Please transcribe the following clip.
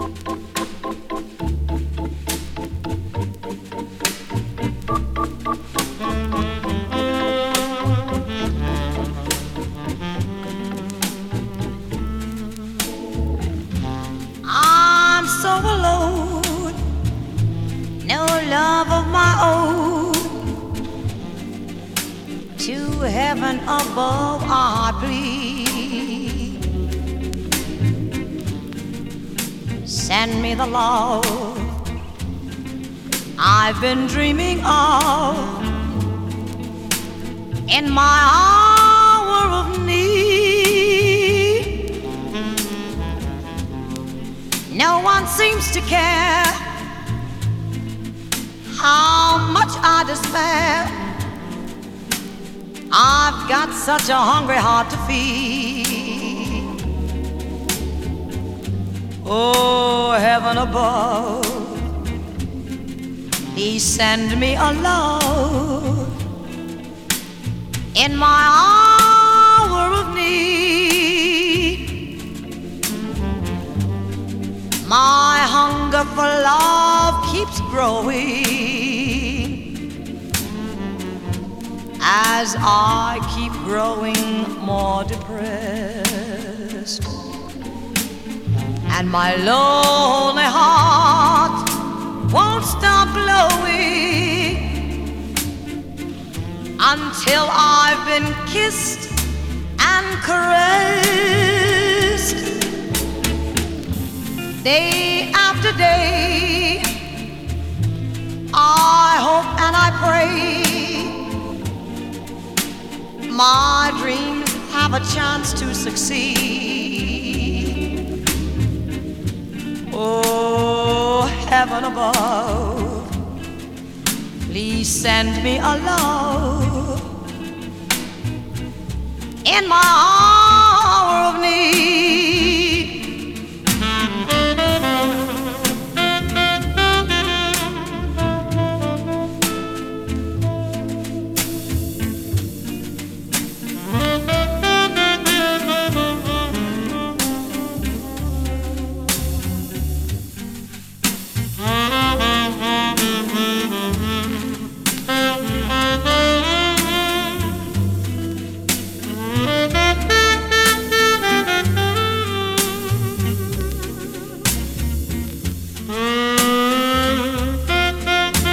I'm so alone, no love of my own. To heaven above I plead, send me the love I've been dreaming of in my hour of need. No one seems to care how much I despair. I've got such a hungry heart to feed. Oh, heaven above, please send me a love in my hour of need. My hunger for love keeps growing as I keep growing more depressed, and my lonely heart won't stop glowing until I've been kissed and caressed. Day after day I hope and I pray my dreams have a chance to succeed. Oh, heaven above, please send me a love in my heart.